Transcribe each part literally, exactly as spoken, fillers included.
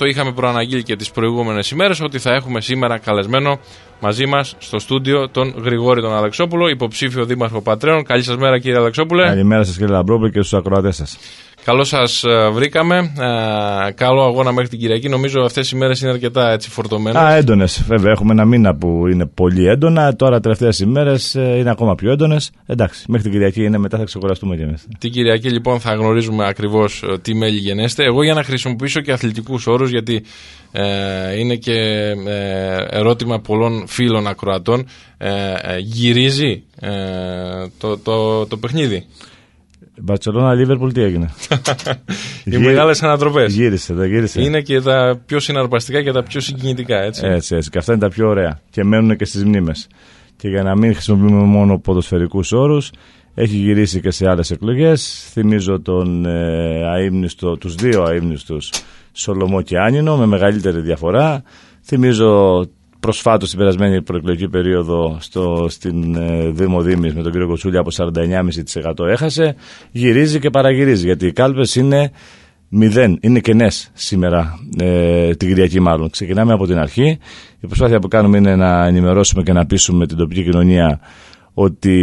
το είχαμε προαναγγείλει και τις προηγούμενες ημέρες, ότι θα έχουμε σήμερα καλεσμένο μαζί μας στο στούντιο τον Γρηγόρη τον Αλεξόπουλο, υποψήφιο δήμαρχο Πατρέων. Καλή σας μέρα, κύριε Αλεξόπουλε. Καλημέρα σας, κύριε Λαμπρόπουλο, και στους ακροατές σας. Καλώς σας βρήκαμε. Ε, καλό αγώνα μέχρι την Κυριακή. Νομίζω αυτές οι μέρες είναι αρκετά έτσι φορτωμένες. Α, έντονες. Βέβαια, έχουμε ένα μήνα που είναι πολύ έντονα. Τώρα, τελευταίες ημέρες είναι ακόμα πιο έντονες. Εντάξει, μέχρι την Κυριακή είναι, μετά θα ξεκουραστούμε κι εμείς. Την Κυριακή, λοιπόν, θα γνωρίζουμε ακριβώς τι μέλη γενέστε. Εγώ, για να χρησιμοποιήσω και αθλητικούς όρους, γιατί ε, είναι και ε, ερώτημα πολλών φίλων ακροατών, ε, ε, γυρίζει ε, το, το, το παιχνίδι. Μπαρτσελόνα, Λίβερπουλ, τι έγινε? Οι μεγάλες ανατροπές. Γύρισε, δεν γύρισε. Είναι και τα πιο συναρπαστικά και τα πιο συγκινητικά, έτσι. Έτσι, έτσι. Και αυτά είναι τα πιο ωραία. Και μένουν και στις μνήμες. Και για να μην χρησιμοποιούμε μόνο ποδοσφαιρικούς όρους, έχει γυρίσει και σε άλλες εκλογές. Θυμίζω τον ε, αείμνηστο, τους δύο αείμνηστους, Σολομό και Άνινο, με μεγαλύτερη διαφορά. Θυμίζω προσφάτως την περασμένη προεκλογική περίοδο στο, στην ε, Δήμο Δήμης με τον κύριο Κοτσούλη από σαράντα εννιά κόμμα πέντε τοις εκατό έχασε. Γυρίζει και παραγυρίζει, γιατί οι κάλπες είναι μηδέν, είναι κενές σήμερα, ε, την Κυριακή μάλλον. Ξεκινάμε από την αρχή. Η προσπάθεια που κάνουμε είναι να ενημερώσουμε και να πείσουμε την τοπική κοινωνία ότι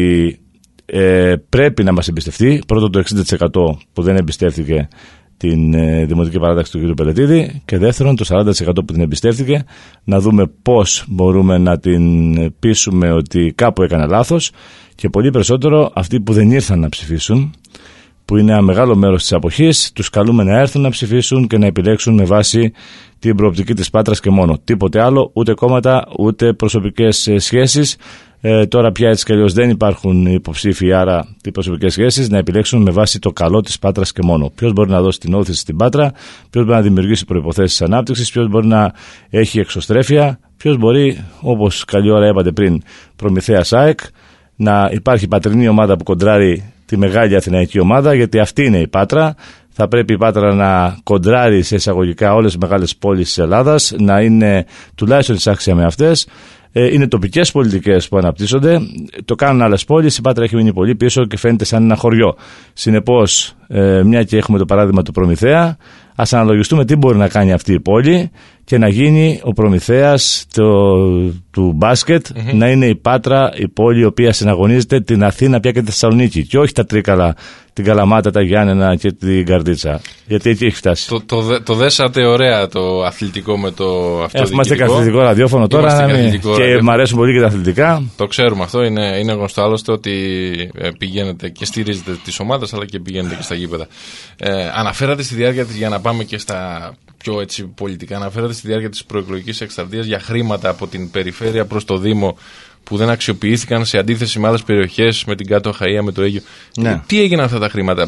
ε, πρέπει να μας εμπιστευτεί. Πρώτον, το εξήντα τοις εκατό που δεν εμπιστεύτηκε την ε, Δημοτική Παράταξη του κ. Πελετίδη, και δεύτερον το σαράντα τοις εκατό που την εμπιστεύτηκε, να δούμε πώς μπορούμε να την πείσουμε ότι κάπου έκανε λάθος, και πολύ περισσότερο αυτοί που δεν ήρθαν να ψηφίσουν, που είναι ένα μεγάλο μέρος της αποχής, τους καλούμε να έρθουν να ψηφίσουν και να επιλέξουν με βάση την προοπτική της Πάτρας και μόνο. Τίποτε άλλο, ούτε κόμματα, ούτε προσωπικές σχέσεις. Ε, τώρα πια έτσι κι αλλιώς δεν υπάρχουν υποψήφοι, άρα οι προσωπικές σχέσεις, να επιλέξουν με βάση το καλό της Πάτρας και μόνο. Ποιος μπορεί να δώσει την όθηση στην Πάτρα, ποιος μπορεί να δημιουργήσει προϋποθέσεις ανάπτυξης, ποιος μπορεί να έχει εξωστρέφεια, ποιος μπορεί, όπως καλή ώρα είπατε πριν, Προμηθέας ΑΕΚ, να υπάρχει πατρινή ομάδα που κοντράρει τη μεγάλη αθηναϊκή ομάδα, γιατί αυτή είναι η Πάτρα. Θα πρέπει η Πάτρα να κοντράρει σε εισαγωγικά όλες τις μεγάλες πόλεις της Ελλάδας, να είναι τουλάχιστον εισάξια με αυτές. Είναι τοπικές πολιτικές που αναπτύσσονται, το κάνουν άλλες πόλεις, η Πάτρα έχει μείνει πολύ πίσω και φαίνεται σαν ένα χωριό. Συνεπώς, μια και έχουμε το παράδειγμα του Προμηθέα, ας αναλογιστούμε τι μπορεί να κάνει αυτή η πόλη και να γίνει ο Προμηθέας το, του μπάσκετ, mm-hmm. να είναι η Πάτρα η πόλη η οποία συναγωνίζεται την Αθήνα πια και τη Θεσσαλονίκη, και όχι τα Τρίκαλα, την Καλαμάτα, τα Γιάννενα και την Καρδίτσα. Γιατί εκεί έχει φτάσει. Το, το, το δέσατε ωραία το αθλητικό με το αυτοδιοικητικό. Είμαστε και αθλητικό ραδιόφωνο τώρα, και, και μ' αρέσουν πολύ και τα αθλητικά. Το ξέρουμε αυτό, είναι, είναι γνωστό άλλωστε ότι πηγαίνετε και στηρίζετε τις ομάδες, αλλά και πηγαίνετε και στα γήπεδα. Ε, αναφέρατε στη διάρκεια της, για να πάμε και στα πιο έτσι πολιτικά, αναφέρατε στη διάρκεια της προεκλογικής εκστρατείας για χρήματα από την περιφέρεια προς το Δήμο που δεν αξιοποιήθηκαν, σε αντίθεση με άλλες περιοχές, με την Κάτω Αχαΐα, με το Αίγυο. Ναι. Τι έγιναν αυτά τα χρήματα?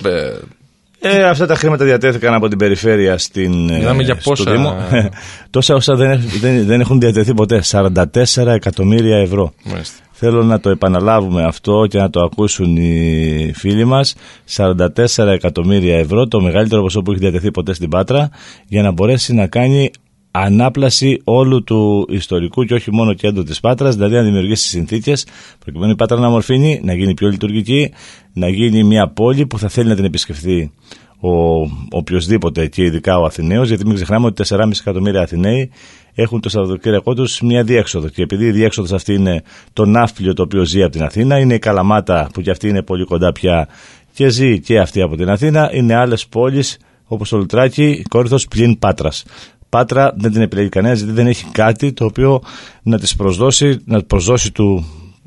Ε, αυτά τα χρήματα διατέθηκαν από την περιφέρεια στην, για πόσα... στο Δήμο. Τόσα όσα δεν, δεν, δεν έχουν διατεθεί ποτέ. σαράντα τέσσερα εκατομμύρια ευρώ. Μάλιστα. Θέλω να το επαναλάβουμε αυτό και να το ακούσουν οι φίλοι μας. σαράντα τέσσερα εκατομμύρια ευρώ, το μεγαλύτερο ποσό που έχει διατεθεί ποτέ στην Πάτρα, για να μπορέσει να κάνει ανάπλαση όλου του ιστορικού και όχι μόνο κέντρου της Πάτρας, δηλαδή να δημιουργήσει συνθήκες προκειμένου η Πάτρα να μορφύνει, να γίνει πιο λειτουργική, να γίνει μια πόλη που θα θέλει να την επισκεφθεί ο οποιοσδήποτε, και ειδικά ο Αθηναίος, γιατί μην ξεχνάμε ότι τέσσερα κόμμα πέντε εκατομμύρια Αθηναίοι έχουν το Σαββατοκύριακό τους μια διέξοδο, και επειδή η διέξοδος αυτή είναι το ναύπλιο το οποίο ζει από την Αθήνα, είναι η Καλαμάτα που και αυτή είναι πολύ κοντά πια και ζει και αυτή από την Αθήνα, είναι άλλες πόλεις όπως το Λουτράκι, Κόρινθος πλην Πάτρας. Πάτρα δεν την επιλέγει κανένας, γιατί δεν έχει κάτι το οποίο να της προσδώσει, να προσδώσει του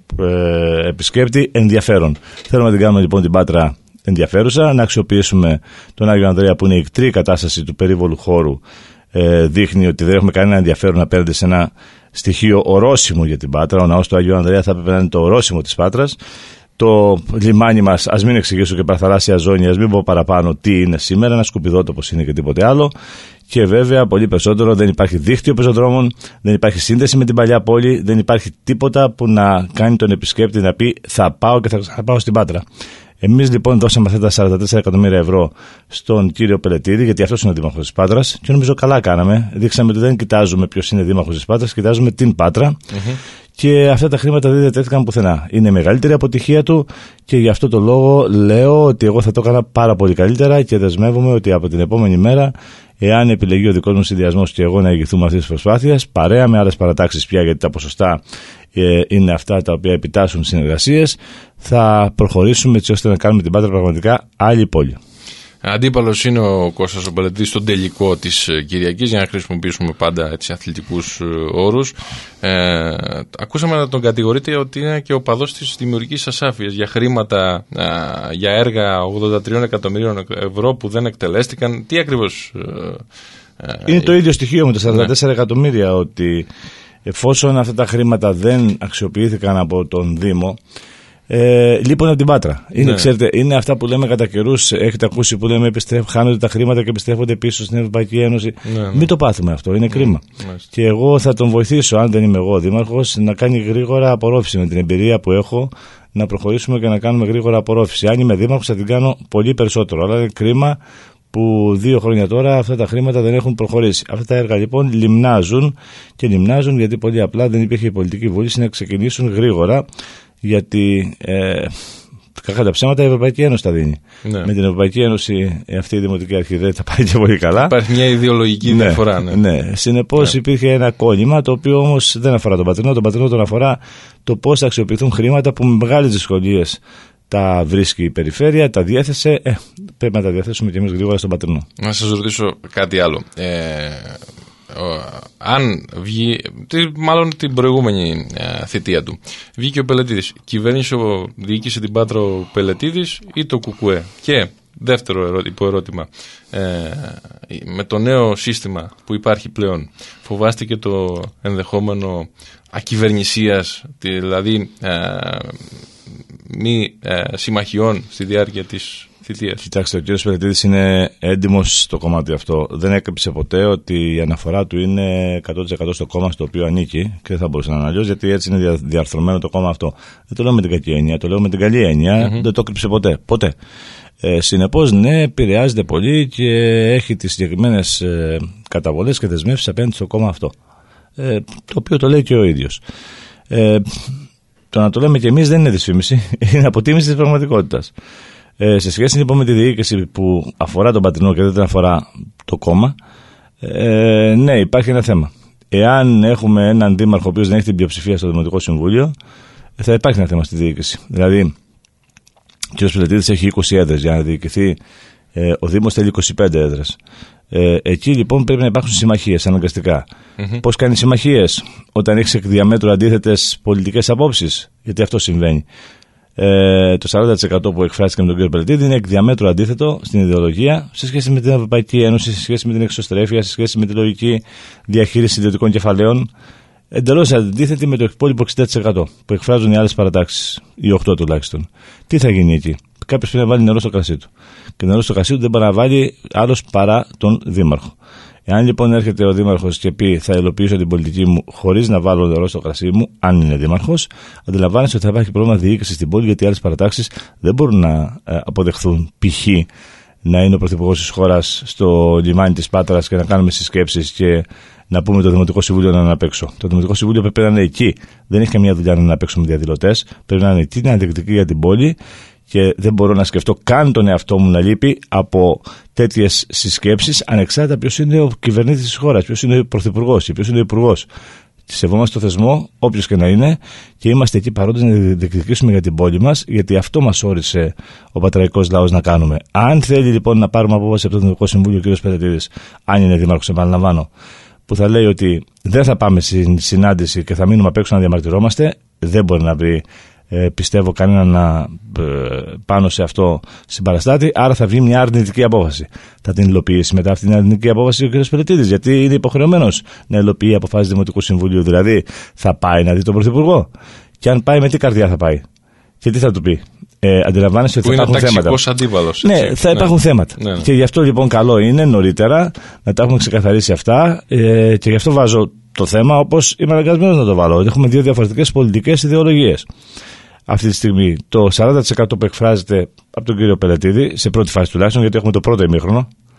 ε, επισκέπτη ενδιαφέρον. Θέλουμε να την κάνουμε λοιπόν την Πάτρα ενδιαφέρουσα, να αξιοποιήσουμε τον Άγιο Ανδρέα που είναι η ικτρή κατάσταση του περίβολου χώρου, ε, δείχνει ότι δεν έχουμε κανένα ενδιαφέρον απέναντι σε ένα στοιχείο ορόσημο για την Πάτρα. Ο ναός του Αγίου Ανδρέα θα έπρεπε να είναι το ορόσημο της Πάτρας. Το λιμάνι μας, ας μην εξηγήσω και παραθαλάσσια ζώνη, ας μην πω παραπάνω τι είναι σήμερα, ένα σκουπιδότοπος είναι και τίποτε άλλο. Και βέβαια πολύ περισσότερο, δεν υπάρχει δίκτυο πεζοδρόμων, δεν υπάρχει σύνδεση με την παλιά πόλη, δεν υπάρχει τίποτα που να κάνει τον επισκέπτη να πει θα πάω και θα ξαναπάω στην Πάτρα. Εμείς λοιπόν δώσαμε αυτά τα σαράντα τέσσερα εκατομμύρια ευρώ στον κύριο Πελετίδη, γιατί αυτός είναι ο δήμαρχος της Πάτρας, και νομίζω καλά κάναμε. Δείξαμε ότι δεν κοιτάζουμε ποιος είναι δήμαρχος της Πάτρας, κοιτάζουμε την Πάτρα. Mm-hmm. Και αυτά τα χρήματα δεν διατέθηκαν πουθενά. Είναι η μεγαλύτερη αποτυχία του, και γι' αυτό το λόγο λέω ότι εγώ θα το έκανα πάρα πολύ καλύτερα, και δεσμεύομαι ότι από την επόμενη μέρα Εάν επιλεγεί ο δικός μου συνδυασμός και εγώ να ηγηθούμε αυτής της προσπάθειας, παρέα με άλλες παρατάξεις πια, γιατί τα ποσοστά ε, είναι αυτά τα οποία επιτάσσουν συνεργασίες, θα προχωρήσουμε έτσι ώστε να κάνουμε την Πάτρα πραγματικά άλλη πόλη. Αντίπαλος είναι ο Κώστας ο Πελετίδης στον τελικό της Κυριακής, για να χρησιμοποιήσουμε πάντα έτσι αθλητικούς όρους. Ε, ακούσαμε να τον κατηγορείτε ότι είναι και ο παδός της δημιουργικής ασάφειας για χρήματα, ε, για έργα ογδόντα τρία εκατομμυρίων ευρώ που δεν εκτελέστηκαν. Τι ακριβώς... Ε, ε, είναι το ίδιο στοιχείο με τα σαράντα τέσσερα ναι. εκατομμύρια, ότι εφόσον αυτά τα χρήματα δεν αξιοποιήθηκαν από τον Δήμο, Ε, λείπουν από την Πάτρα. Είναι, ναι. ξέρετε, είναι αυτά που λέμε κατά καιρούς. Έχετε ακούσει που λέμε επιστρέφ, χάνονται τα χρήματα και επιστρέφονται πίσω στην Ευρωπαϊκή Ένωση. Ναι, ναι. Μην το πάθουμε αυτό. Είναι κρίμα. Ναι. Και εγώ θα τον βοηθήσω, αν δεν είμαι εγώ δήμαρχος, να κάνει γρήγορα απορρόφηση με την εμπειρία που έχω, να προχωρήσουμε και να κάνουμε γρήγορα απορρόφηση. Αν είμαι δήμαρχος, θα την κάνω πολύ περισσότερο. Αλλά είναι κρίμα που δύο χρόνια τώρα αυτά τα χρήματα δεν έχουν προχωρήσει. Αυτά τα έργα λοιπόν λιμνάζουν και λιμνάζουν γιατί πολύ απλά δεν υπήρχε η πολιτική βούληση να ξεκινήσουν γρήγορα. Γιατί ε, κακά τα ψέματα η Ευρωπαϊκή Ένωση τα δίνει. Ναι. Με την Ευρωπαϊκή Ένωση αυτή η Δημοτική Αρχή δεν θα πάει και πολύ καλά. Υπάρχει μια ιδεολογική ναι, διαφορά. Ναι. Ναι. Συνεπώς ναι. υπήρχε ένα κόλλημα, το οποίο όμως δεν αφορά τον Πατρινό. Τον Πατρινό τον αφορά το πώς θα αξιοποιηθούν χρήματα που με μεγάλες δυσκολίες τα βρίσκει η περιφέρεια, τα διέθεσε. Ε, πρέπει να τα διαθέσουμε και εμείς γρήγορα στον Πατρινό. Να σας ρωτήσω κάτι άλλο. Ε, αν βγει, μάλλον την προηγούμενη ε, θητεία του, βγήκε ο Πελετίδης, κυβέρνησε, ο, διοίκησε την Πάτρα ο Πελετίδης ή το Κουκουέ? Και δεύτερο ερώ, υποερώτημα, ε, με το νέο σύστημα που υπάρχει πλέον, φοβάστηκε το ενδεχόμενο ακυβερνησίας, δηλαδή ε, μη ε, συμμαχιών στη διάρκεια της θητείας? Κοιτάξτε, ο κύριος Πελετίδης είναι έντιμος στο κομμάτι αυτό. Δεν έκρυψε ποτέ ότι η αναφορά του είναι εκατό τοις εκατό στο κόμμα στο οποίο ανήκει και δεν θα μπορούσε να είναι αλλιώς, γιατί έτσι είναι διαρθρωμένο το κόμμα αυτό. Δεν το λέω με την κακή έννοια, το λέω με την καλή έννοια. Mm-hmm. Δεν το έκρυψε ποτέ. Ποτέ. Ε, συνεπώς, ναι, επηρεάζεται πολύ και έχει τις συγκεκριμένες ε, καταβολές και δεσμεύσεις απέναντι στο κόμμα αυτό. Ε, το οποίο το λέει και ο ίδιος. Ε, το να το λέμε και εμείς δεν είναι δυσφήμιση, είναι αποτίμηση της πραγματικότητας. Ε, σε σχέση λοιπόν με τη διοίκηση που αφορά τον Πατρινό και δεν αφορά το κόμμα, ε, ναι, υπάρχει ένα θέμα. Εάν έχουμε έναν δήμαρχο ο οποίος δεν έχει την πλειοψηφία στο Δημοτικό Συμβούλιο, θα υπάρχει ένα θέμα στη διοίκηση. Δηλαδή, ο κ. Πελετίδης έχει είκοσι έδρες για να διοικηθεί, ε, ο Δήμος θέλει είκοσι πέντε έδρες. Ε, εκεί λοιπόν πρέπει να υπάρχουν συμμαχίες αναγκαστικά. Mm-hmm. Πώς κάνει συμμαχίες? Όταν έχεις εκ διαμέτρου αντίθετες πολιτικές απόψεις, γιατί αυτό συμβαίνει. Ε, το σαράντα τοις εκατό που εκφράστηκε με τον κύριο Πελετίδη είναι εκ διαμέτρου αντίθετο στην ιδεολογία σε σχέση με την Ευρωπαϊκή Ένωση, σε σχέση με την εξωστρέφεια, σε σχέση με τη λογική διαχείριση ιδιωτικών κεφαλαίων. Εντελώς αντίθετη με το υπόλοιπο εξήντα τοις εκατό που εκφράζουν οι άλλες παρατάξεις, οι οκτώ τουλάχιστον. Τι θα γίνει εκεί? Κάποιος πρέπει να βάλει νερό στο κρασί του. Και νερό στο κρασί του δεν μπορεί να βάλει άλλος παρά τον δήμαρχο. Εάν λοιπόν έρχεται ο δήμαρχος και πει θα υλοποιήσω την πολιτική μου χωρίς να βάλω νερό στο κρασί μου, αν είναι δήμαρχος, αντιλαμβάνεσαι ότι θα υπάρχει πρόβλημα διοίκηση στην πόλη, γιατί οι άλλες παρατάξεις δεν μπορούν να αποδεχθούν π.χ. να είναι ο πρωθυπουργός της χώρας στο λιμάνι της Πάτρας και να κάνουμε συσκέψεις και να πούμε το Δημοτικό Συμβούλιο να είναι απ' έξω. Το Δημοτικό Συμβούλιο πρέπει να είναι εκεί. Δεν έχει καμία δουλειά να είναι απ' έξω με διαδηλωτές. Πρέπει να είναι εκεί, να είναι διεκδικητική για την πόλη. Και δεν μπορώ να σκεφτώ καν τον εαυτό μου να λείπει από τέτοιες συσκέψεις, ανεξάρτητα ποιος είναι ο κυβερνήτης της χώρας, ποιος είναι ο πρωθυπουργός και ποιος είναι ο υπουργός. Σεβόμαστε το θεσμό, όποιος και να είναι, και είμαστε εκεί παρόντες να διεκδικήσουμε για την πόλη μας, γιατί αυτό μας όρισε ο πατραϊκός λαός να κάνουμε. Αν θέλει λοιπόν να πάρουμε απόφαση από το Δημοτικό Συμβούλιο ο κ. Πελετίδης, αν είναι δήμαρχος, επαναλαμβάνω, που θα λέει ότι δεν θα πάμε στην συνάντηση και θα μείνουμε απ' έξω να διαμαρτυρόμαστε, δεν μπορεί να βρει. Ε, πιστεύω κανένα να ε, πάνω σε αυτό συμπαραστάτη, άρα θα βγει μια αρνητική απόφαση. Θα την υλοποιήσει μετά αυτή την αρνητική απόφαση ο κ. Πελετίδης, γιατί είναι υποχρεωμένος να υλοποιεί αποφάσεις Δημοτικού Συμβουλίου. Δηλαδή, θα πάει να δει τον Πρωθυπουργό. Και αν πάει, με τι καρδιά θα πάει? Και τι θα του πει? Ε, αντιλαμβάνεσαι ότι θα υπάρχουν θέματα. Αντίβαλος, ναι, θα υπάρχουν ναι. θέματα. Ναι, ναι. Και γι' αυτό λοιπόν καλό είναι νωρίτερα να τα έχουμε ξεκαθαρίσει αυτά, ε, και γι' αυτό βάζω το θέμα όπως είμαι αναγκασμένος να το βάλω. Έχουμε δύο διαφορετικές πολιτικές ιδεολογίες. Αυτή τη στιγμή το σαράντα τοις εκατό που εκφράζεται από τον κύριο Πελετίδη, σε πρώτη φάση τουλάχιστον, γιατί έχουμε το πρώτο ημίχρονο,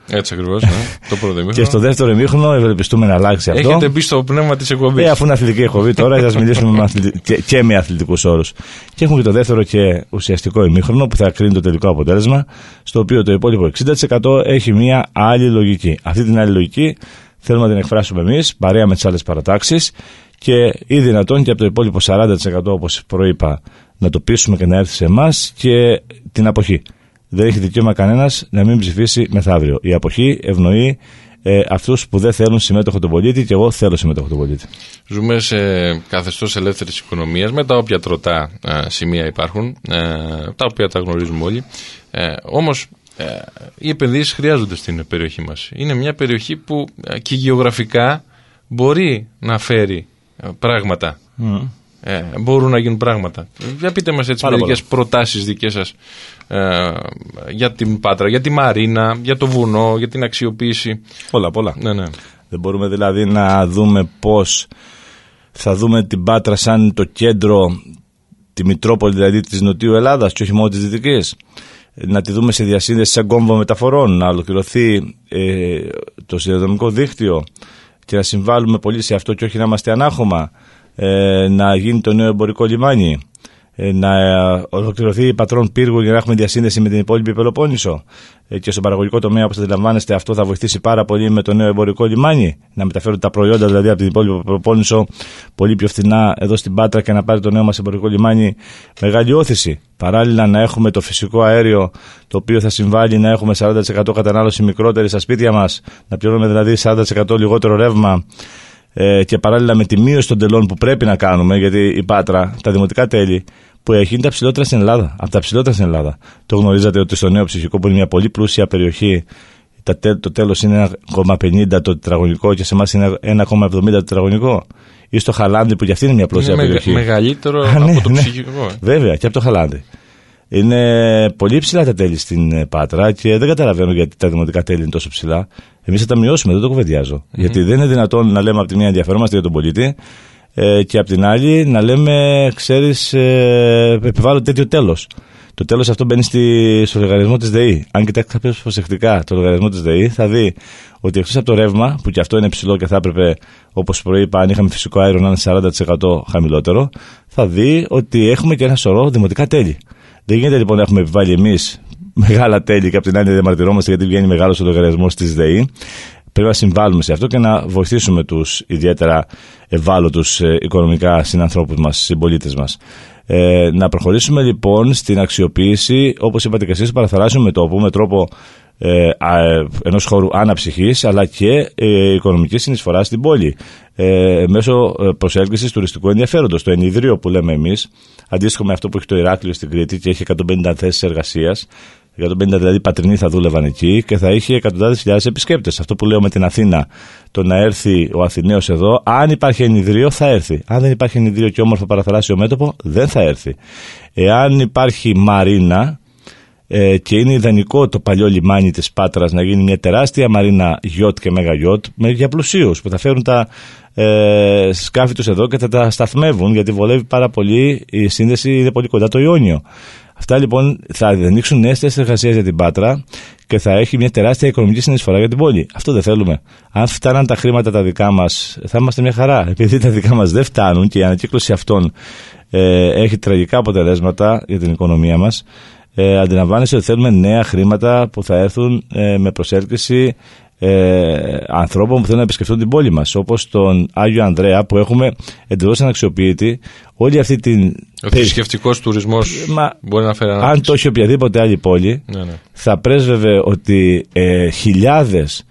Έτσι ακριβώς, ναι. Το πρώτο ημίχρονο. Και στο δεύτερο ημίχρονο ευελπιστούμε να αλλάξει αυτό. Έχετε μπει στο πνεύμα της εκπομπής. Ε, αφού είναι αθλητική εκπομπή τώρα, θα μιλήσουμε με αθλητι... και, και με αθλητικούς όρους. Και έχουμε και το δεύτερο και ουσιαστικό ημίχρονο που θα κρίνει το τελικό αποτέλεσμα, στο οποίο το υπόλοιπο εξήντα τοις εκατό έχει μια άλλη λογική. Αυτή την άλλη λογική θέλουμε να την εκφράσουμε εμείς, παρέα με τις άλλες παρατάξεις, και ή δυνατόν και από το υπόλοιπο σαράντα τοις εκατό, όπως προείπα, να το πείσουμε και να έρθει σε εμάς, και την αποχή. Δεν έχει δικαίωμα κανένας να μην ψηφίσει μεθαύριο. Η αποχή ευνοεί ε, αυτούς που δεν θέλουν συμμέτοχο τον πολίτη, και εγώ θέλω συμμέτοχο τον πολίτη. Ζούμε σε καθεστώς ελεύθερης οικονομίας, με τα όποια τροτά ε, σημεία υπάρχουν, ε, τα οποία τα γνωρίζουμε όλοι. Ε, όμως ε, οι επενδύσεις χρειάζονται στην περιοχή μας. Είναι μια περιοχή που ε, και γεωγραφικά μπορεί να φέρει ε, πράγματα. Mm. Ε, μπορούν να γίνουν πράγματα. Για πείτε μας έτσι μερικές προτάσεις δικές σας ε, για την Πάτρα, για τη Μαρίνα, για το βουνό, για την αξιοποίηση. Πολλά, πολλά. Ναι, ναι. Δεν μπορούμε δηλαδή να δούμε πώς θα δούμε την Πάτρα σαν το κέντρο, τη Μητρόπολη δηλαδή της Νοτιού Ελλάδας και όχι μόνο της Δυτικής. Να τη δούμε σε διασύνδεση σαν κόμβο μεταφορών, να ολοκληρωθεί ε, το σιδηροδρομικό δίκτυο και να συμβάλλουμε πολύ σε αυτό και όχι να είμαστε ανάχωμα. Ε, να γίνει το νέο εμπορικό λιμάνι, ε, να ολοκληρωθεί η Πατρών Πύργου για να έχουμε διασύνδεση με την υπόλοιπη Πελοπόννησο, ε, και στον παραγωγικό τομέα, όπως αντιλαμβάνεστε, αυτό θα βοηθήσει πάρα πολύ με το νέο εμπορικό λιμάνι, να μεταφέρουν τα προϊόντα δηλαδή από την υπόλοιπη Πελοπόννησο πολύ πιο φθηνά εδώ στην Πάτρα και να πάρει το νέο μας εμπορικό λιμάνι μεγάλη όθηση. Παράλληλα να έχουμε το φυσικό αέριο, το οποίο θα συμβάλλει να έχουμε σαράντα τοις εκατό κατανάλωση μικρότερη στα σπίτια μας, να πληρώνουμε δηλαδή σαράντα τοις εκατό λιγότερο ρεύμα. Ε, και παράλληλα με τη μείωση των τελών που πρέπει να κάνουμε, γιατί η Πάτρα, τα δημοτικά τέλη που έχει είναι τα ψηλότερα στην Ελλάδα. Από τα ψηλότερα στην Ελλάδα. Το γνωρίζατε ότι στο Νέο Ψυχικό, που είναι μια πολύ πλούσια περιοχή, το τέλος είναι ένα κόμμα πενήντα το τετραγωνικό και σε εμάς είναι ένα κόμμα εβδομήντα το τετραγωνικό. Ή στο Χαλάνδη, που και αυτή είναι μια πλούσια είναι περιοχή. Είναι μεγαλύτερο Α, από ναι, το ναι. Ψυχικό. Ε. Βέβαια, και από το Χαλάνδη. Είναι πολύ ψηλά τα τέλη στην Πάτρα και δεν καταλαβαίνω γιατί τα δημοτικά τέλη είναι τόσο ψηλά. Εμείς θα τα μειώσουμε, δεν το κουβεντιάζω. Mm-hmm. Γιατί δεν είναι δυνατόν να λέμε από τη μία ενδιαφερόμαστε για τον πολίτη ε, και από την άλλη να λέμε, ξέρεις, ε, επιβάλλω τέτοιο τέλος. Το τέλος αυτό μπαίνει στη, στο λογαριασμό της ΔΕΗ. Αν κοιτάξει κάποιος προσεκτικά το λογαριασμό της ΔΕΗ, θα δει ότι εκτός από το ρεύμα, που και αυτό είναι ψηλό και θα έπρεπε, όπως προείπα, αν είχαμε φυσικό αέριο να είναι σαράντα τοις εκατό χαμηλότερο, θα δει ότι έχουμε και ένα σωρό δημοτικά τέλη. Δεν γίνεται λοιπόν να έχουμε επιβάλει εμείς μεγάλα τέλη και από την άλλη να διαμαρτυρόμαστε γιατί βγαίνει μεγάλος ο λογαριασμός της ΔΕΗ. Πρέπει να συμβάλλουμε σε αυτό και να βοηθήσουμε τους ιδιαίτερα ευάλωτους ε, οικονομικά συνανθρώπους μας, συμπολίτες μας. Ε, να προχωρήσουμε λοιπόν στην αξιοποίηση, όπως είπατε και εσείς, παραθαλάσσιου μετώπου με τρόπο ε, α, ενός χώρου αναψυχής, αλλά και ε, οικονομικής συνεισφοράς στην πόλη ε, μέσω προσέλκυσης τουριστικού ενδιαφέροντος. Το ενιδρίο που λέμε εμείς, αντίστοιχο με αυτό που έχει το Ηράκλειο στην Κρήτη και έχει εκατόν πενήντα θέσεις εργασίας, εκατόν πενήντα δηλαδή πατρινοί θα δούλευαν εκεί και θα είχε εκατοντάδες χιλιάδες επισκέπτες. Αυτό που λέω με την Αθήνα, το να έρθει ο Αθηναίος εδώ, αν υπάρχει ενιδρίο θα έρθει. Αν δεν υπάρχει ενιδρίο και όμορφο παραθαλάσσιο μέτωπο, δεν θα έρθει. Εάν υπάρχει μαρίνα ε, και είναι ιδανικό το παλιό λιμάνι της Πάτρας να γίνει μια τεράστια μαρίνα γιότ και μέγα γιότ για πλουσίους που θα φέρουν τα ε, σκάφη τους εδώ και θα τα σταθμεύουν, γιατί βολεύει πάρα πολύ, η σύνδεση είναι πολύ κοντά το Ιόνιο. Αυτά λοιπόν θα ανοίξουν νέες θέσεις εργασίας για την Πάτρα και θα έχει μια τεράστια οικονομική συνεισφορά για την πόλη. Αυτό δεν θέλουμε. Αν φτάναν τα χρήματα τα δικά μας, θα είμαστε μια χαρά. Επειδή τα δικά μας δεν φτάνουν και η ανακύκλωση αυτών ε, έχει τραγικά αποτελέσματα για την οικονομία μας, ε, αντιλαμβάνεστε ότι θέλουμε νέα χρήματα που θα έρθουν ε, με προσέλκυση Ε, ανθρώπων που θέλουν να επισκεφτούν την πόλη μας, όπως τον Άγιο Ανδρέα που έχουμε εντελώς αναξιοποιητή όλη αυτή την. Ο θρησκευτικός τουρισμός Μα, μπορεί να φέρει ανάπτυξη. Αν το έχει οποιαδήποτε άλλη πόλη, ναι, ναι. θα πρέσβευε ότι ε, χιλιάδες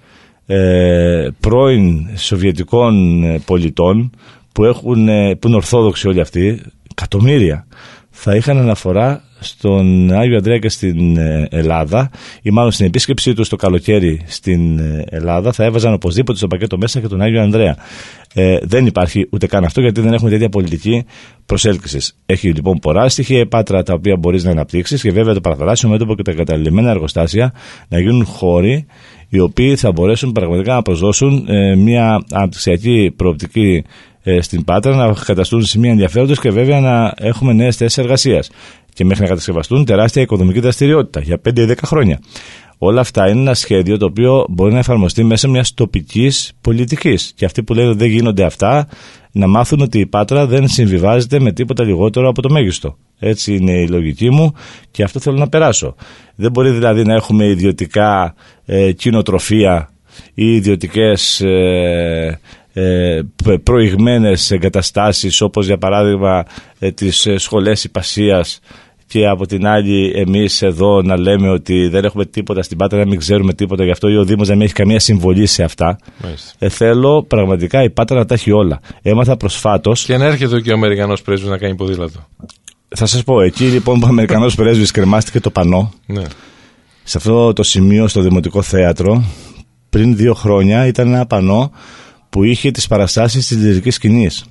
ε, πρώην σοβιετικών πολιτών που, έχουν, που είναι ορθόδοξοι όλοι αυτοί, εκατομμύρια, θα είχαν αναφορά στον Άγιο Ανδρέα και στην Ελλάδα, ή μάλλον στην επίσκεψή του το καλοκαίρι στην Ελλάδα, θα έβαζαν οπωσδήποτε στο πακέτο μέσα και τον Άγιο Ανδρέα. Ε, δεν υπάρχει ούτε καν αυτό, γιατί δεν έχουμε τέτοια πολιτική προσέλκυση. Έχει λοιπόν πολλά στοιχεία η Πάτρα τα οποία μπορεί να αναπτύξει και βέβαια το παραθαλάσσιο μέτωπο και τα εγκαταλειμμένα εργοστάσια να γίνουν χώροι οι οποίοι θα μπορέσουν πραγματικά να προσδώσουν ε, μια αναπτυξιακή προοπτική ε, στην Πάτρα, να καταστούν σημεία ενδιαφέροντος και βέβαια να έχουμε νέες θέσεις εργασίας. Και μέχρι να κατασκευαστούν τεράστια οικονομική δραστηριότητα για πέντε ή δέκα χρόνια. Όλα αυτά είναι ένα σχέδιο το οποίο μπορεί να εφαρμοστεί μέσα μιας τοπικής πολιτικής. Και αυτοί που λένε ότι δεν γίνονται αυτά, να μάθουν ότι η Πάτρα δεν συμβιβάζεται με τίποτα λιγότερο από το μέγιστο. Έτσι είναι η λογική μου και αυτό θέλω να περάσω. Δεν μπορεί δηλαδή να έχουμε ιδιωτικά ε, κοινοτροφία ή ιδιωτικές ε, ε, προηγμένες εγκαταστάσεις, όπως για παράδειγμα ε, τις σχολές υπασίας, και από την άλλη εμείς εδώ να λέμε ότι δεν έχουμε τίποτα στην Πάτρα, να μην ξέρουμε τίποτα γι' αυτό, ή ο Δήμος να μην έχει καμία συμβολή σε αυτά. Ε, θέλω πραγματικά η Πάτρα να τα έχει όλα. Έμαθα προσφάτως. Και να έρχεται και ο Αμερικανός πρέσβης να κάνει ποδήλατο. Θα σας πω, εκεί λοιπόν που ο Αμερικανός πρέσβης κρεμάστηκε το πανό, ναι. Σε αυτό το σημείο στο Δημοτικό Θέατρο, πριν δύο χρόνια ήταν ένα πανό που είχε τις παραστάσεις της λυρικής σκηνής.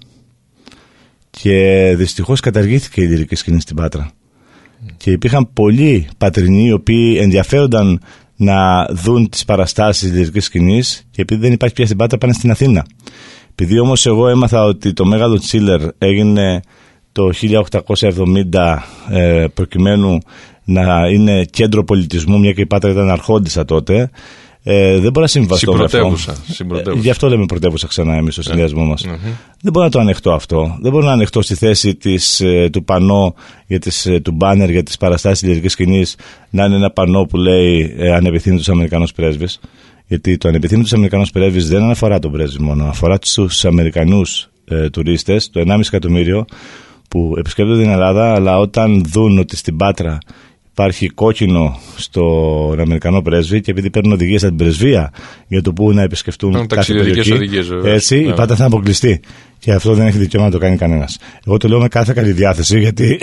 Και δυστυχώς καταργήθηκε η λυρική σκηνή στην Πάτρα. Και υπήρχαν πολλοί πατρινοί οι οποίοι ενδιαφέρονταν να δουν τις παραστάσεις της λυρικής σκηνής, και επειδή δεν υπάρχει πια στην Πάτρα πάνε στην Αθήνα. Επειδή όμως εγώ έμαθα ότι το Μέγαλο Τσίλερ έγινε το χίλια οκτακόσια εβδομήντα ε, προκειμένου να είναι κέντρο πολιτισμού, μια και η Πάτρα ήταν αρχόντισσα τότε, Ε, δεν μπορώ να συμβαστώ με αυτό. Ε, γι' αυτό λέμε πρωτεύουσα ξανά εμείς στο συνδυασμό μας. Mm-hmm. Δεν μπορώ να το ανεχτώ αυτό. Δεν μπορώ να ανεχτώ στη θέση της, ε, του πανό, για τις, ε, του μπάνερ για τις παραστάσεις λυρικής σκηνής να είναι ένα πανό που λέει ε, ανεπιθύμητος Αμερικανός πρέσβης. Γιατί το ανεπιθύμητος Αμερικανός πρέσβης δεν αναφορά τον πρέσβη μόνο, αφορά τους Αμερικανούς ε, τουρίστες, το ενάμιση εκατομμύριο που επισκέπτονται την Ελλάδα, αλλά όταν δουν ότι στην Πάτρα υπάρχει κόκκινο στον Αμερικανό πρέσβη, και επειδή παίρνουν οδηγίες από την πρεσβεία για το πού να επισκεφτούν κάθε περιοχή, έτσι η Πάτρα θα αποκλειστεί. Και αυτό δεν έχει δικαίωμα να το κάνει κανένας. Εγώ το λέω με κάθε καλή διάθεση, γιατί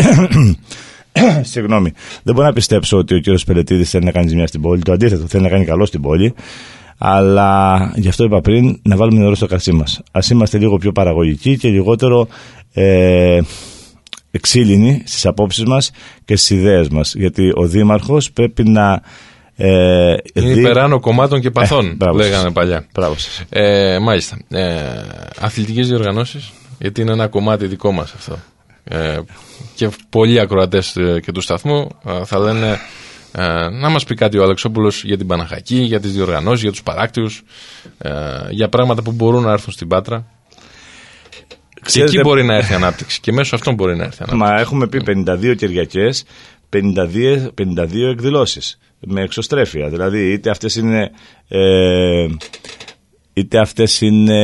συγγνώμη, δεν μπορώ να πιστέψω ότι ο κύριος Πελετίδης θέλει να κάνει ζημιά στην πόλη. Το αντίθετο, θέλει να κάνει καλό στην πόλη. Αλλά γι' αυτό είπα πριν, να βάλουμε νερό στο κρασί μας. Ας είμαστε λίγο πιο παραγωγικοί και λιγότερο ε, εξήλυνοι στις απόψεις μας και στις ιδέες μας. Γιατί ο Δήμαρχος πρέπει να Ε, είναι δι... υπεράνω κομμάτων και παθών, ε, μπράβο, λέγανε παλιά. Ε, μάλιστα. Ε, αθλητικές διοργανώσεις, γιατί είναι ένα κομμάτι δικό μας αυτό. Ε, και πολλοί ακροατές και του σταθμού ε, θα λένε ε, να μας πει κάτι ο Αλεξόπουλος για την Παναχαϊκή, για τις διοργανώσεις, για τους παράκτιους, ε, για πράγματα που μπορούν να έρθουν στην Πάτρα. Ξέρετε, και εκεί μπορεί να έρθει ανάπτυξη και μέσω αυτών μπορεί να έρθει ανάπτυξη. Μα έχουμε πει πενήντα δύο Κυριακές, πενήντα δύο, πενήντα δύο εκδηλώσεις με εξωστρέφεια. Δηλαδή είτε αυτές είναι ε, είτε αυτές είναι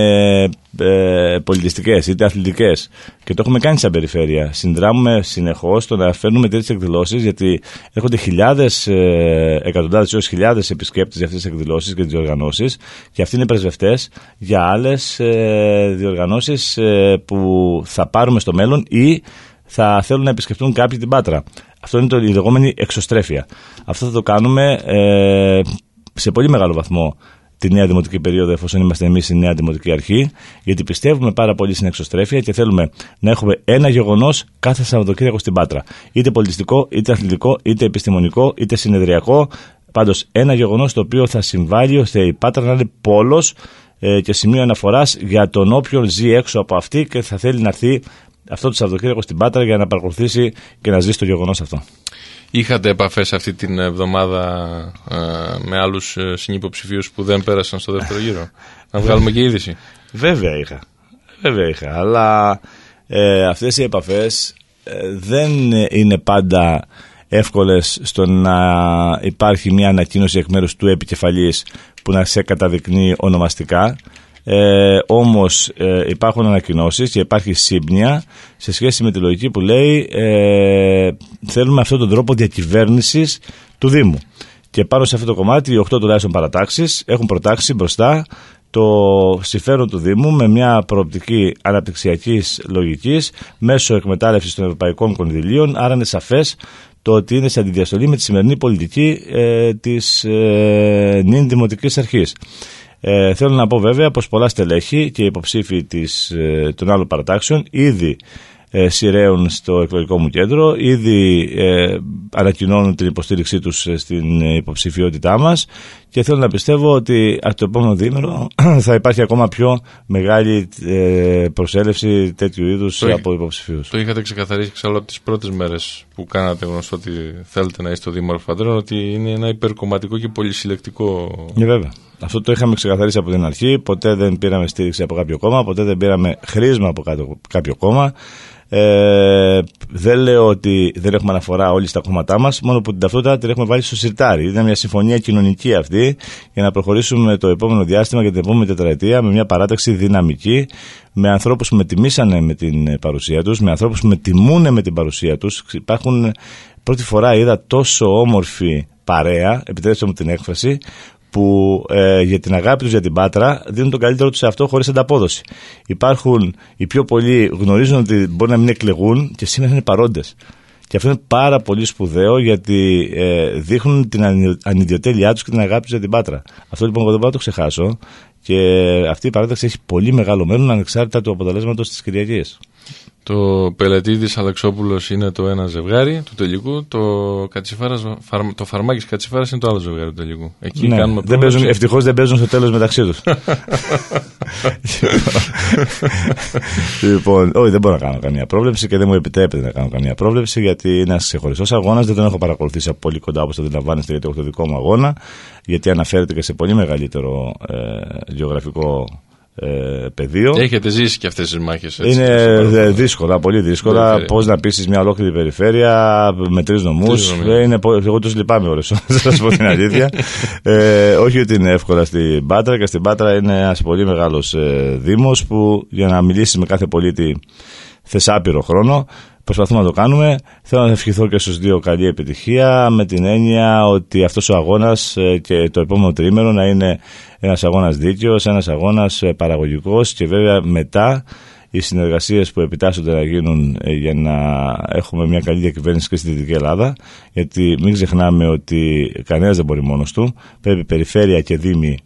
ε, πολιτιστικές είτε αθλητικές, και το έχουμε κάνει σαν περιφέρεια. Συνδράμουμε συνεχώς το να φέρνουμε τέτοιες εκδηλώσεις, γιατί έρχονται χιλιάδες, ε, εκατοντάδες έως χιλιάδες επισκέπτες για αυτές τις εκδηλώσεις και τις διοργανώσεις, και αυτοί είναι πρεσβευτές για άλλες ε, διοργανώσεις ε, που θα πάρουμε στο μέλλον ή θα θέλουν να επισκεφτούν κάποιοι την Πάτρα. Αυτό είναι το, η λεγόμενη εξωστρέφεια. Αυτό θα το κάνουμε ε, σε πολύ μεγάλο βαθμό τη νέα δημοτική περίοδο, εφόσον είμαστε εμείς η νέα δημοτική αρχή, γιατί πιστεύουμε πάρα πολύ στην εξωστρέφεια και θέλουμε να έχουμε ένα γεγονός κάθε Σαββατοκύριακο στην Πάτρα. Είτε πολιτιστικό, είτε αθλητικό, είτε επιστημονικό, είτε συνεδριακό. Πάντως ένα γεγονός το οποίο θα συμβάλλει ώστε η Πάτρα να είναι πόλος ε, και σημείο αναφοράς για τον όποιον ζει έξω από αυτή και θα θέλει να έρθει αυτό το Σαββατοκύριακο στην Πάτρα για να παρακολουθήσει και να ζήσει το γεγονός αυτό. Είχατε επαφές αυτή την εβδομάδα ε, με άλλους ε, συνυποψηφίους που δεν πέρασαν στο δεύτερο γύρο? Να βγάλουμε και είδηση. Βέβαια είχα. Βέβαια είχα. Αλλά ε, αυτές οι επαφές ε, δεν είναι πάντα εύκολες στο να υπάρχει μια ανακοίνωση εκ μέρους του επικεφαλής που να σε καταδεικνύει ονομαστικά. Ε, όμως ε, υπάρχουν ανακοινώσεις και υπάρχει σύμπνοια σε σχέση με τη λογική που λέει ε, θέλουμε αυτόν τον τρόπο διακυβέρνησης του Δήμου, και πάνω σε αυτό το κομμάτι οι οκτώ τουλάχιστον παρατάξεις έχουν προτάξει μπροστά το συμφέρον του Δήμου με μια προοπτική αναπτυξιακής λογικής μέσω εκμετάλλευσης των ευρωπαϊκών κονδυλίων. Άρα είναι σαφές το ότι είναι σε αντιδιαστολή με τη σημερινή πολιτική ε, της ε, νυν δημοτικής αρχής. Ε, θέλω να πω βέβαια πως πολλά στελέχη και υποψήφοι της, ε, των άλλων παρατάξεων ήδη ε, σειραίουν στο εκλογικό μου κέντρο, ήδη ε, ανακοινώνουν την υποστήριξή τους στην υποψηφιότητά μας, και θέλω να πιστεύω ότι από το επόμενο διήμερο θα υπάρχει ακόμα πιο μεγάλη ε, προσέλευση τέτοιου είδους το από υποψηφίους. Το είχατε ξεκαθαρίσει εξάλλου από τις πρώτες μέρες που κάνατε γνωστό ότι θέλετε να είστε ο Δήμαρχος Φαντρών, ότι είναι ένα υπερκομματικό και πολυσυλλεκτικό. Ναι, βέβαια. Αυτό το είχαμε ξεκαθαρίσει από την αρχή. Ποτέ δεν πήραμε στήριξη από κάποιο κόμμα, ποτέ δεν πήραμε χρήσμα από κάποιο κόμμα. Ε, δεν λέω ότι δεν έχουμε αναφορά όλοι στα κόμματά μας, μόνο που την ταυτότητα την έχουμε βάλει στο σιρτάρι. Είναι μια συμφωνία κοινωνική αυτή για να προχωρήσουμε το επόμενο διάστημα και την επόμενη τετραετία με μια παράταξη δυναμική, με ανθρώπους που με τιμήσανε με την παρουσία τους, με ανθρώπους που με τιμούνε με την παρουσία τους. Υπάρχουν, πρώτη φορά είδα τόσο όμορφη παρέα, επιτρέψτε μου την έκφραση, που ε, για την αγάπη τους για την Πάτρα δίνουν τον καλύτερο τους σε αυτό χωρίς ανταπόδοση. Υπάρχουν οι πιο πολλοί γνωρίζουν ότι μπορεί να μην εκλεγούν και σήμερα είναι παρόντες. Και αυτό είναι πάρα πολύ σπουδαίο, γιατί ε, δείχνουν την ανιδιοτέλειά τους και την αγάπη τους για την Πάτρα. Αυτό λοιπόν εγώ δεν μπορώ να το ξεχάσω, και αυτή η παράταξη έχει πολύ μεγάλο μέλλον ανεξάρτητα του αποτελέσματος της Κυριακής. Το Πελετίδης Αλεξόπουλος είναι το ένα ζευγάρι του τελικού. Το, το Φαρμάκης Κατσιφάρας είναι το άλλο ζευγάρι του τελικού. Εκεί ναι, κάνουμε δεν παίζουν, ευτυχώς δεν παίζουν στο τέλος μεταξύ τους. Λοιπόν, όχι, δεν μπορώ να κάνω καμία πρόβλεψη και δεν μου επιτρέπεται να κάνω καμία πρόβλεψη, γιατί είναι ένας ξεχωριστός αγώνας. Δεν τον έχω παρακολουθήσει από πολύ κοντά, όπως το αντιλαμβάνεστε, γιατί έχω το δικό μου αγώνα. Γιατί αναφέρεται και σε πολύ μεγαλύτερο ε, γεωγραφικό Ε, πεδίο. Έχετε ζήσει και αυτές τις μάχες. Έτσι, είναι δύσκολα, πολύ δύσκολα. Πώς να πείσεις μια ολόκληρη περιφέρεια με τρεις νομούς. Ε, είναι, εγώ τους λυπάμαι ώρες, να σας πω την αλήθεια. ε, όχι ότι είναι εύκολα στην Πάτρα, και στην Πάτρα είναι ένας πολύ μεγάλος ε, δήμος που για να μιλήσεις με κάθε πολίτη θες άπειρο χρόνο. Προσπαθούμε να το κάνουμε. Θέλω να ευχηθώ και στους δύο καλή επιτυχία, με την έννοια ότι αυτός ο αγώνας και το επόμενο τριήμερο να είναι ένας αγώνας δίκαιος, ένας αγώνας παραγωγικός, και βέβαια μετά οι συνεργασίες που επιτάσσονται να γίνουν για να έχουμε μια καλή διακυβέρνηση και στη Δυτική Ελλάδα, γιατί μην ξεχνάμε ότι κανένας δεν μπορεί μόνος του. Πρέπει περιφέρεια και δήμοι,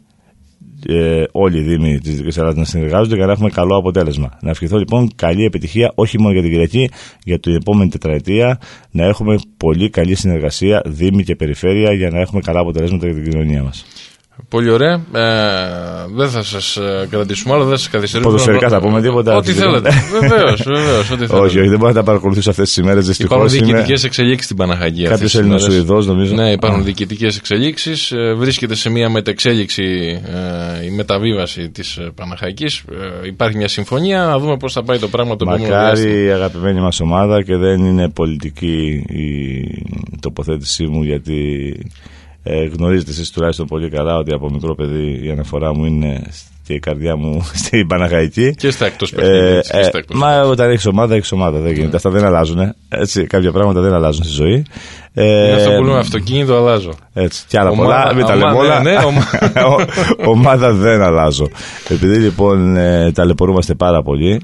Ε, όλοι οι δήμοι της Δυτικής Ελλάδας να συνεργάζονται για να έχουμε καλό αποτέλεσμα. Να ευχηθώ λοιπόν καλή επιτυχία, όχι μόνο για την Κυριακή, για την επόμενη τετραετία, να έχουμε πολύ καλή συνεργασία δήμοι και περιφέρεια για να έχουμε καλά αποτελέσματα για την κοινωνία μας. Πολύ ωραία. Ε, δεν θα σας κρατήσουμε άλλο, δεν θα σας καθυστερήσουμε. Ποδοσφαιρικά θα πούμε τίποτα. Ό,τι θέλετε. Βεβαίως, βεβαίως. Ό,τι θέλετε. Όχι, όχι, δεν μπορώ να τα παρακολουθήσω αυτές τις ημέρες. Υπάρχουν διοικητικές εξελίξεις στην Παναχαϊκή. Κάποιος Έλληνας Σουηδός, νομίζω. Ναι, υπάρχουν διοικητικές εξελίξεις. Βρίσκεται σε μια μετεξέλιξη ε, η μεταβίβαση της Παναχαϊκής. Ε, υπάρχει μια συμφωνία. Να δούμε πώς θα πάει το πράγμα το επόμενο διάστημα. Μακάρι η αγαπημένη μας ομάδα, και δεν είναι πολιτική η τοποθέτησή μου, γιατί. Ε, γνωρίζετε εσείς τουλάχιστον πολύ καλά ότι από μικρό παιδί η αναφορά μου είναι και η καρδιά μου στην Παναχαϊκή. Και στα εκτός παιχνίδια. Ε, ε, μα όταν έχεις ομάδα, έχεις ομάδα. Δεν γίνεται. Mm. Αυτά δεν αλλάζουν. Έτσι, κάποια πράγματα δεν αλλάζουν στη ζωή. Ε, αυτό που λέμε αυτοκίνητο, αλλάζω. Έτσι, και άλλα ομάδα, πολλά. Μην τα λέμε όλα. Ναι, ναι, ομα... ομάδα δεν αλλάζω. Επειδή λοιπόν ε, ταλαιπωρούμαστε πάρα πολύ,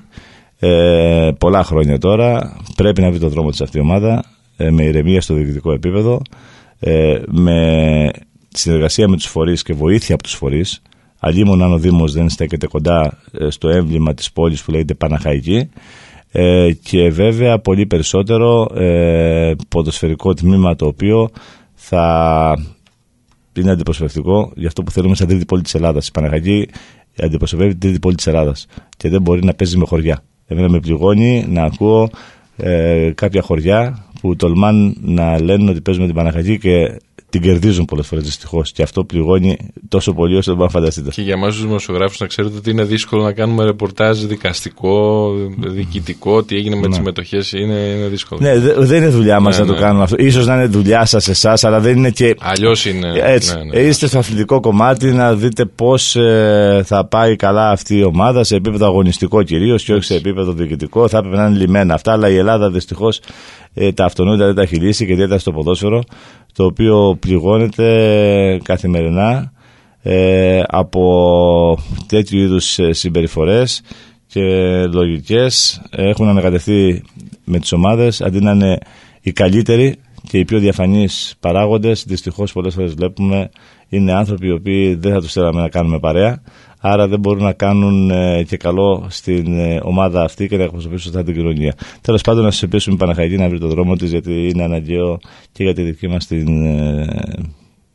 ε, πολλά χρόνια τώρα, πρέπει να βρει το δρόμο της αυτή η ομάδα, ε, με ηρεμία στο διοικητικό επίπεδο. Ε, με συνεργασία με τους φορείς και βοήθεια από τους φορείς. Αλλήμον αν ο Δήμος δεν στέκεται κοντά ε, στο έμβλημα της πόλης που λέγεται Παναχαϊκή, ε, και βέβαια πολύ περισσότερο ε, ποδοσφαιρικό τμήμα, το οποίο θα είναι αντιπροσωπευτικό για αυτό που θέλουμε σαν τρίτη πόλη της Ελλάδας. Η Παναχαϊκή αντιπροσωπεύει την τρίτη πόλη της Ελλάδας και δεν μπορεί να παίζει με χωριά. Εμένα με πληγώνει να ακούω ε, κάποια χωριά που τολμάν να λένε ότι παίζουν με την Παναχαϊκή και την κερδίζουν πολλές φορές, δυστυχώς. Και αυτό πληγώνει τόσο πολύ όσο δεν μπορείτε να φανταστείτε. Και για εμάς τους δημοσιογράφους, να ξέρετε ότι είναι δύσκολο να κάνουμε ρεπορτάζ δικαστικό, διοικητικό, τι έγινε με ναι. τις συμμετοχές. Είναι, είναι δύσκολο. Ναι, δεν είναι δουλειά μας ναι, να ναι. το κάνουμε αυτό. Ίσως να είναι δουλειά σας εσάς, αλλά δεν είναι και. Αλλιώς είναι. Έτσι. Ναι, ναι, ναι. Είστε στο αθλητικό κομμάτι να δείτε πώς ε, θα πάει καλά αυτή η ομάδα, σε επίπεδο αγωνιστικό κυρίως και όχι σε επίπεδο διοικητικό. Θα έπρεπε να είναι λιμένα αυτά, αλλά η Ελλάδα δυστυχώς ε, τα αυτονόητα δεν τα έχει λύσει, και ιδιαίτερα στο ποδόσφαιρο, το οποίο πληγώνεται καθημερινά ε, από τέτοιου είδους συμπεριφορές και λογικές. Έχουν ανακατευθεί με τις ομάδες, αντί να είναι οι καλύτεροι και οι πιο διαφανείς παράγοντες. Δυστυχώς πολλές φορές βλέπουμε είναι άνθρωποι οι οποίοι δεν θα τους θέλαμε να κάνουμε παρέα, άρα δεν μπορούν να κάνουν ε, και καλό στην ε, ομάδα αυτή και να εκπροσωπήσουν σωστά την κοινωνία. Τέλος πάντων, να σας ελπίσουμε η Παναχαϊκή να βρει το δρόμο της, γιατί είναι αναγκαίο και για τη δική μας την ε,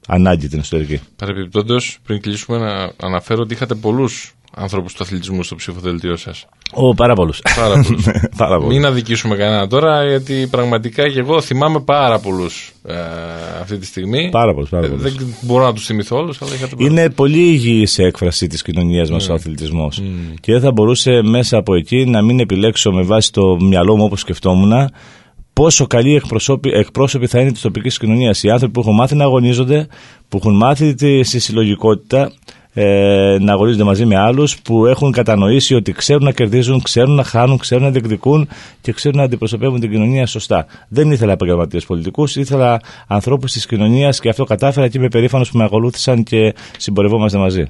ανάγκη την ιστορική. Παρεπιπτόντως, πριν κλείσουμε, να αναφέρω ότι είχατε πολλούς ανθρώπους του αθλητισμού στο ψηφοδελτίο σας. Ω, πάρα πολλούς. Πάρα πολλούς. Πάρα πολλούς. Μην αδικήσουμε κανένα τώρα, γιατί πραγματικά και εγώ θυμάμαι πάρα πολλούς ε, αυτή τη στιγμή. Πάρα πολλούς. Πάρα Ε, πολλούς. δεν μπορώ να τους θυμηθώ όλους, αλλά είχατε πάρα. Είναι πολύ υγιής έκφραση της κοινωνίας μας mm. ο αθλητισμός. Mm. Και δεν θα μπορούσε μέσα από εκεί να μην επιλέξω με βάση το μυαλό μου όπως σκεφτόμουν πόσο καλοί εκπρόσωποι, εκπρόσωποι θα είναι της τοπικής κοινωνίας. Οι άνθρωποι που έχουν μάθει να αγωνίζονται, που έχουν μάθει τη συλλογικότητα, ε, να αγωνίζονται μαζί με άλλους, που έχουν κατανοήσει ότι ξέρουν να κερδίζουν, ξέρουν να χάνουν, ξέρουν να διεκδικούν και ξέρουν να αντιπροσωπεύουν την κοινωνία σωστά. Δεν ήθελα επαγγελματίες πολιτικούς, ήθελα ανθρώπους της κοινωνίας και αυτό κατάφερα και είμαι περήφανος που με ακολούθησαν και συμπορευόμαστε μαζί.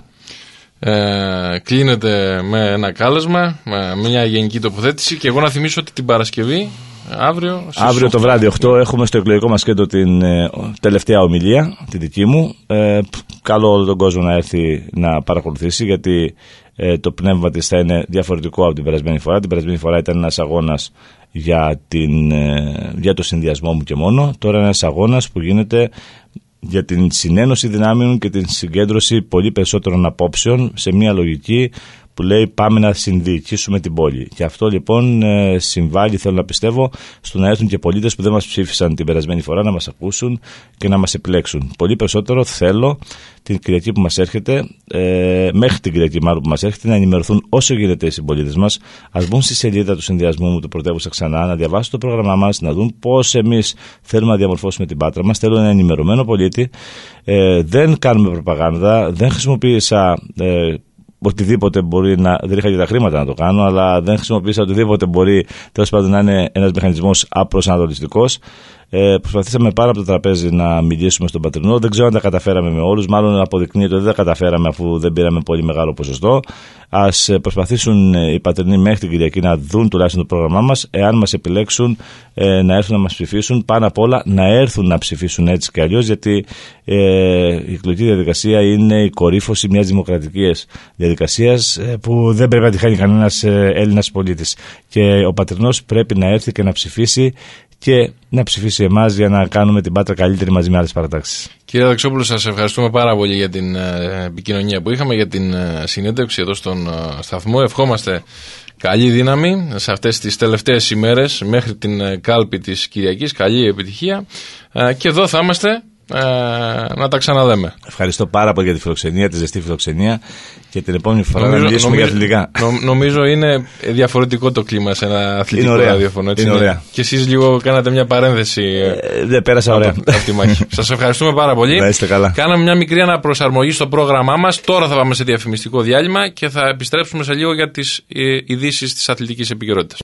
Ε, κλείνεται με ένα κάλεσμα, με μια γενική τοποθέτηση και εγώ να θυμίσω ότι την Παρασκευή, αύριο, αύριο το βράδυ οκτώ έχουμε στο εκλογικό μας κέντρο την ε, τελευταία ομιλία, τη δική μου. Ε, καλώ όλο τον κόσμο να έρθει να παρακολουθήσει, γιατί ε, το πνεύμα της θα είναι διαφορετικό από την περασμένη φορά. Την περασμένη φορά ήταν ένας αγώνας για, την, ε, για το συνδυασμό μου και μόνο. Τώρα είναι ένας αγώνας που γίνεται για την συνένωση δυνάμεων και την συγκέντρωση πολύ περισσότερων απόψεων σε μια λογική που λέει πάμε να συνδιοικήσουμε την πόλη. Και αυτό λοιπόν συμβάλλει, θέλω να πιστεύω, στο να έρθουν και πολίτες που δεν μας ψήφισαν την περασμένη φορά να μας ακούσουν και να μας επιλέξουν. Πολύ περισσότερο θέλω την Κυριακή που μας έρχεται, ε, μέχρι την Κυριακή μάλλον που μας έρχεται, να ενημερωθούν όσο γίνεται οι συμπολίτες μας. Ας μπουν στη σελίδα του συνδυασμού μου του Πρωτεύουσα ξανά, να διαβάσουν το πρόγραμμά μας, να δουν πώς εμείς θέλουμε να διαμορφώσουμε την Πάτρα μας. Θέλω ένα ενημερωμένο πολίτη. Ε, δεν κάνουμε προπαγάνδα, δεν χρησιμοποίησα. Ε, Οτιδήποτε μπορεί να. Δεν είχα και τα χρήματα να το κάνω, αλλά δεν χρησιμοποίησα οτιδήποτε μπορεί τέλος πάντων να είναι ένας μηχανισμός απροσανατολιστικός. Ε, προσπαθήσαμε πάρα από το τραπέζι να μιλήσουμε στον Πατρινό. Δεν ξέρω αν τα καταφέραμε με όλους. Μάλλον αποδεικνύεται ότι δεν τα καταφέραμε αφού δεν πήραμε πολύ μεγάλο ποσοστό. Ας προσπαθήσουν οι Πατρινοί μέχρι την Κυριακή να δουν τουλάχιστον το πρόγραμμά μας. Εάν μας επιλέξουν, ε, να έρθουν να μας ψηφίσουν. Πάνω απ' όλα να έρθουν να ψηφίσουν έτσι κι αλλιώς, γιατί ε, η εκλογική διαδικασία είναι η κορύφωση μιας δημοκρατικής διαδικασίας ε, που δεν πρέπει να τη χάνει κανένας ε, Έλληνας πολίτης. Και ο Πατρινός πρέπει να έρθει και να ψηφίσει και να ψηφίσει εμάς για να κάνουμε την Πάτρα καλύτερη μαζί με άλλες παρατάξεις. Κύριε Αλεξόπουλο, σας ευχαριστούμε πάρα πολύ για την επικοινωνία που είχαμε, για την συνέντευξη εδώ στον σταθμό. Ευχόμαστε καλή δύναμη σε αυτές τις τελευταίες ημέρες μέχρι την κάλπη της Κυριακής. Καλή επιτυχία και εδώ θα είμαστε να τα ξαναλέμε. Ευχαριστώ πάρα πολύ για τη φιλοξενία, τη ζεστή φιλοξενία, και την επόμενη φορά νομίζω, να μιλήσουμε νομίζω, για αθλητικά. Νο, νομίζω είναι διαφορετικό το κλίμα σε ένα αθλητικό ραδιόφωνο. Είναι ωραία. Και εσείς λίγο κάνατε μια παρένθεση. Ε, δεν πέρασα ωραία. Από, από τη μάχη. Σας ευχαριστούμε πάρα πολύ. Να είστε καλά. Κάναμε μια μικρή αναπροσαρμογή στο πρόγραμμά μας. Τώρα θα πάμε σε διαφημιστικό διάλειμμα και θα επιστρέψουμε σε λίγο για τις ειδήσεις της αθλητικής επικαιρότητας.